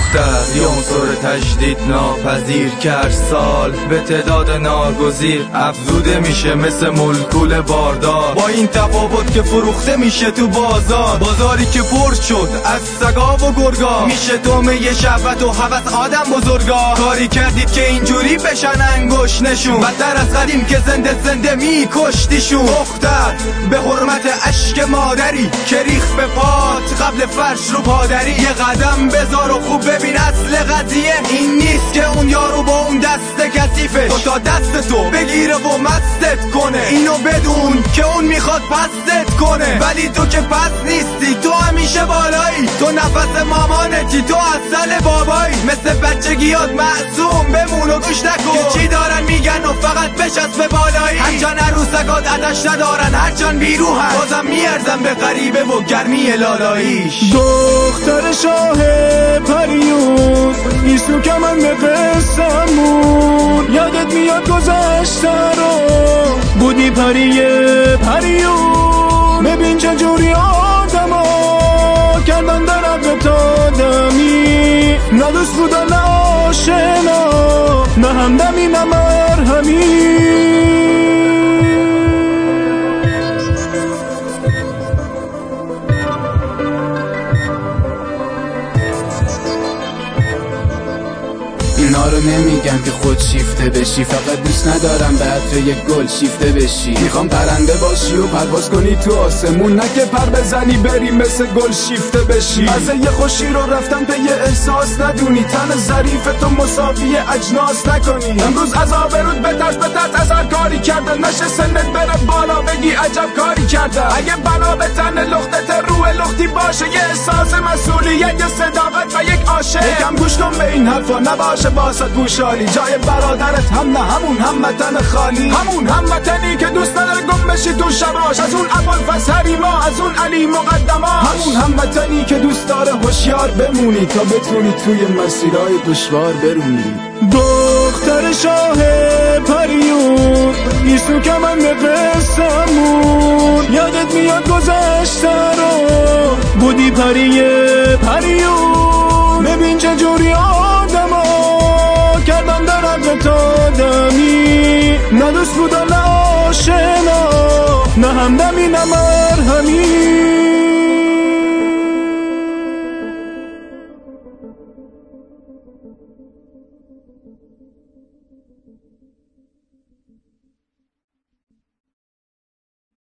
دختر یه عنصر تجدید ناپذیر که هر سال به تعداد ناگزیر افزوده میشه مثل مولکول باردار، با این تفاوت که فروخته میشه تو بازار. بازاری که پر شد از سگا و گرگا، میشه تومه شهوت و هوس آدم بزرگا. کاری کردید که اینجوری بشن انگوش نشون، بدتر از قدیم که زنده زنده میکشتیشون. دختر به حرمت اشک مادری که ریخ به پات قبل فرش رو پادری، یه قدم بذار و خوب ببین اصل قضیه این نیست که اون یارو با اون دست کثیفش تو تا دست تو بگیره و مستت کنه. اینو بدون که اون میخواد پستت کنه، ولی تو که پس نیستی، تو همیشه بالایی، تو نفس مامانتی، تو اصل بابایی. مثل بچگیات معصوم بمون و گوش نکن که چی دارن میگن و فقط بشست به بالایی. هرچند عروسکات عدش ندارن، هرچند بیروحن، بازم میارزن به غریبه و گرمی لالاییش. دختر شاه پریون نیستو که من به قصمون، یادت میاد گذشته رو بودی پریون. ببین چجوری آدم ها کردن در حق آدمی، نه دوست بودن نه آشنا، نه همدمی نه مرهمی. اینا رو نمیگم که خود شیفته بشی، فقط دوست ندارم به عطر یک گل شیفته بشی. میخوام پرنده باشی و پرواز کنی تو آسمون، نه که پر بزنی بری مثل گل شیفته بشی. از یه خوشی رو رفتم به یه احساس ندونی، تن ظریف تو مساوی اجناس نکنی. امروز از آبرود بترس از هر کاری کرده، نشه سنت بره بالا بگی عجب کاری کرده. اگه بنا به تن لختت روح لختی باشه، یه احساس مسئولیت، یه صداقت و یک عاشق. یکم گوش کن به این حرفا، نباشه واسه گوشالی. جای برادرت هم نه همون هموطن خالی، همون هموطنی که دوست نداره گم بشی تو شباش، از اون ابوالفضل حریما، از اون علی مقدماش. همون هموطنی که دوست داره هوشیار بمونی تا بتونی توی مسیرهای دشوار برونی. دختر شاه پریون نیستو که من به قصمون، یادت میاد گذشته رو بودی پریون. ببین چجوری آدم ها کردن در حق آدمی، نه دوست بودن نه آشنا، نه همدمی نه مرهمی.